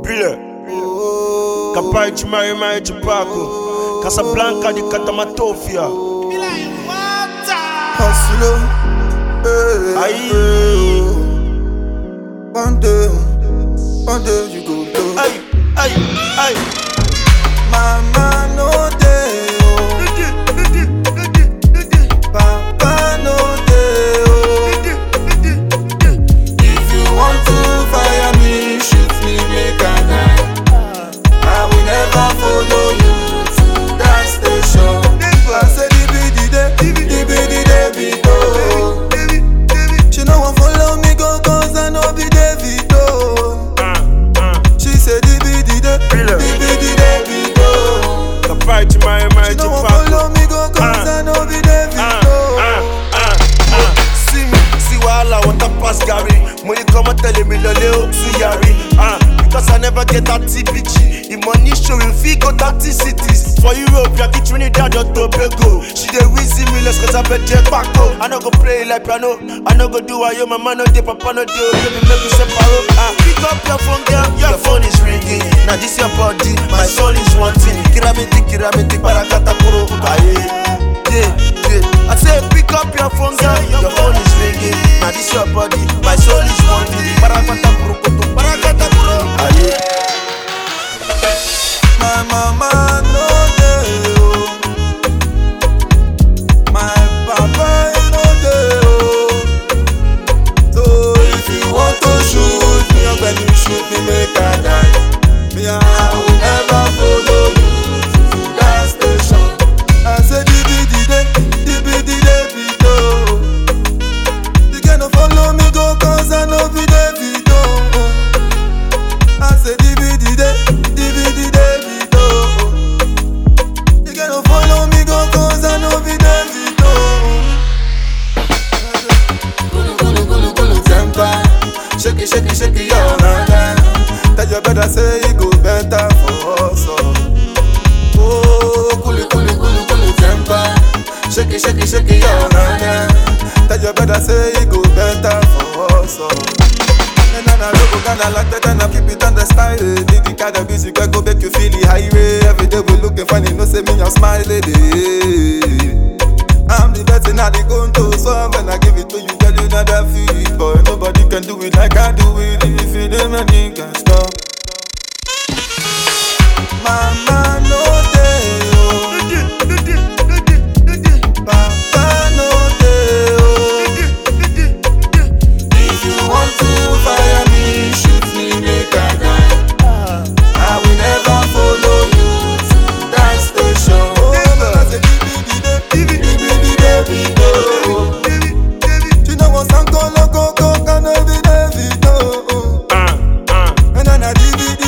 Pile. Capai de Mari de Paco. Casablanca de Catamatofia. Hustle, Aí. one day you go blow. Ay. Mama no dey Papa no dey If you want to fire me, shoot me, make I die. I will never follow you to that station. I say the she no wan follow me go cause I no be Davido. She say the Capai de Mari she de no wan Paco. follow me go cause I no be Davido. See me, see wahala, water pass Gary. Money come and tell me loleo to Yari. Because I never get that TPG. The money showing fee go 30 cities. For Europe, you get Trinidad or Tobago. She dey wheezy me less cause I bet Jack Paco. I no go play like piano. I no go do yo, my man no dey, papa no dey. Baby, make me separate. Pick up your phone, girl, your phone is ringing. Now this your body, my soul is wanting. Kiramiti, barakata puro. Yeah. I say pick up your phone, girl, your phone is ringing. Now this your body, my soul is wanting. Barakata puro, barakata puro. My mama no dey my papa no dey So if you want to shoot me, when you shoot me, make I die. Me I will never follow you to that station. I say Davido. You cannot follow me go cause I no be Davido. I say Davido. You cannot follow me go cause I no be Davido. Gulu temper. Shake it, your man. Tell your brother say it go better for us. Oh, gulu temper. Shake it, your man. Tell your brother say it go better for us. And I look kinda like that and I keep it on the style. The kind of music I go make you feel the highway. Every day we looking funny, no say me I'm smiling. I'm the best in all the gun so when I give it to you, girl, you know that feel. Boy, nobody can do it like I do it. If you do nothing can stop. Mama no dey Papa no dey If you want to fire me, shoot me, make I die. I will never follow you to that station. She no want some go, can I be Davido? And then I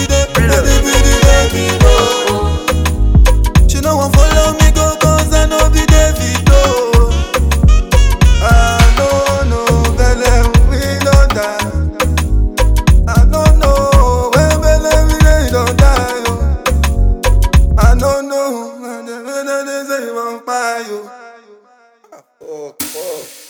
Davido. She no want follow me go cause I no be Davido. I don't know, Belle, we don't die. I don't know, when Belle, we don't die. I don't know, when they say you won't buy you. Oh.